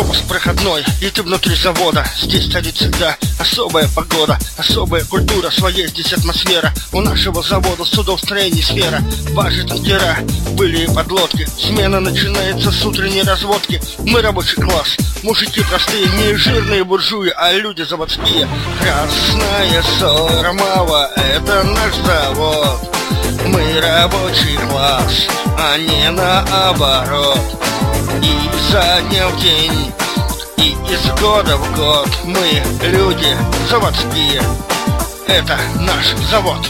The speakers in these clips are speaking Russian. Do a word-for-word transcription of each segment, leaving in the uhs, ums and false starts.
Пропуск проходной, и ты внутри завода. Здесь царит всегда особая погода, особая культура, своя здесь атмосфера. У нашего завода судостроение сфера. Ваши танкера были и подлодки. Смена начинается с утренней разводки. Мы рабочий класс, мужики простые, не жирные буржуи, а люди заводские. Красная Сорамава, это наш завод. Мы рабочий класс, а не наоборот. И изо дня в день, и из года в год мы люди заводские. Это наш завод.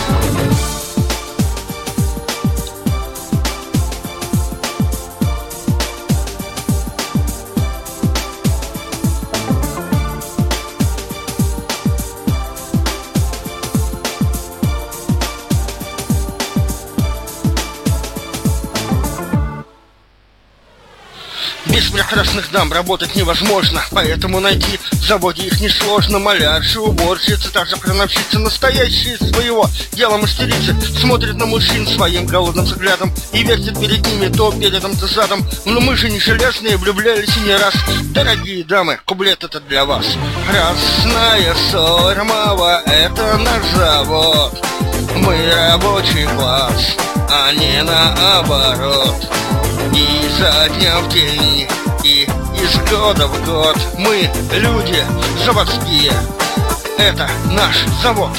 Без прекрасных дам работать невозможно, поэтому найти в заводе их несложно. Малярши, уборщицы, также крановщицы, настоящие своего дела мастерицы. Смотрят на мужчин своим голодным взглядом и вертят перед ними то передом, то задом. Но мы же не железные, влюблялись и не раз. Дорогие дамы, куплет этот для вас. Красная Сорамава, это наш завод. Мы рабочий класс, а не наоборот. И изо дня в день, и из года в год мы люди заводские. Это наш завод.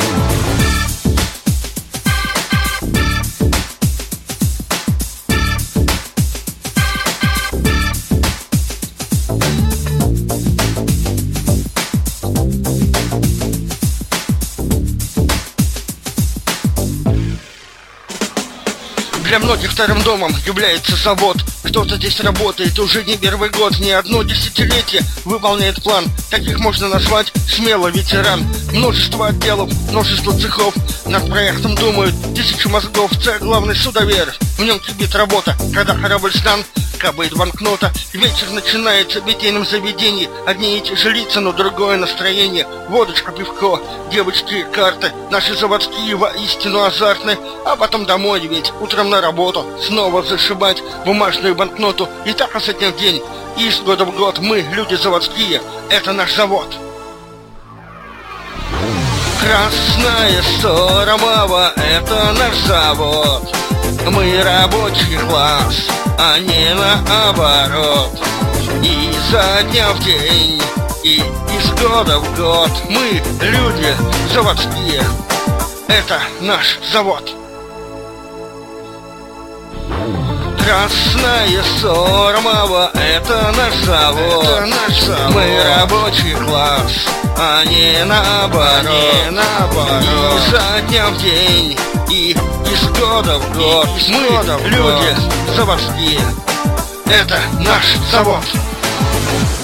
Для многих вторым домом является завод. Кто-то здесь работает уже не первый год, не одно десятилетие выполняет план. Таких можно назвать смело ветеран. Множество отделов, множество цехов. Над проектом думают тысячи мозгов. Царь главный судовер, в нем кипит работа. Когда корабль стан, капает банкнота. Вечер начинается в питейном заведении. Одни и те же лица, но другое настроение. Водочка, пивко, девочки, карты. Наши заводские воистину азартны. А потом домой, ведь утром на работу. Снова зашибать бумажную банкноту. И так изо дня в день. И из года в год мы, люди заводские. Это наш завод. Красная Сорамава, это наш завод. Мы рабочий класс, а не наоборот. И изо дня в день, и из года в год мы люди заводские. Это наш завод. Красная Сорамава, это наш завод. Это наш завод. Мы рабочий класс, а не наоборот. А не наоборот. И изо дня в день, и из года в год и мы года в люди год. Заводские. Это наш завод.